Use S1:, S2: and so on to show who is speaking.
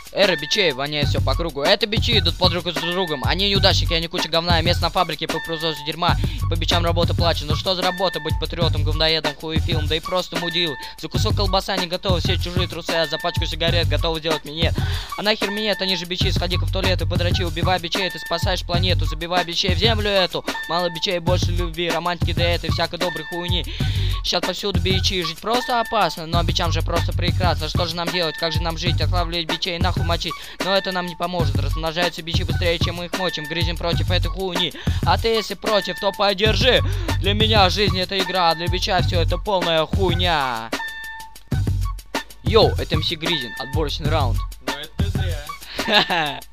S1: Эра бичей воняет все по кругу. Это бичи идут под руку с другом. Они неудачники, они куча говна. Место на фабрике по производству дерьма. По бичам работа плачет. Ну что за работа быть патриотом, говноедом, хуефилом, да и просто мудил. За кусок колбаса не готовы, все чужие трусы, а за пачку сигарет готовы сделать минет. А нахер минет, они же бичи, сходи-ка в туалет и подрачи. Убивай бичей, ты спасаешь планету. Забивай бичей в землю эту. Мало бичей, больше любви, романтики до этой, всякой доброй хуйни. Сейчас повсюду бичи, жить просто опасно, но бичам же просто прекрасно. Что же нам делать, как же нам жить, отлавливать бичей, нахуй мочить? Но это нам не поможет, размножаются бичи быстрее, чем мы их мочим. Грызем против этой хуйни, а ты если против, то поддержи. Для меня жизнь это игра, для бича все это полная хуйня. Йоу, это МС Гризин, отборочный раунд.
S2: Ну это зря.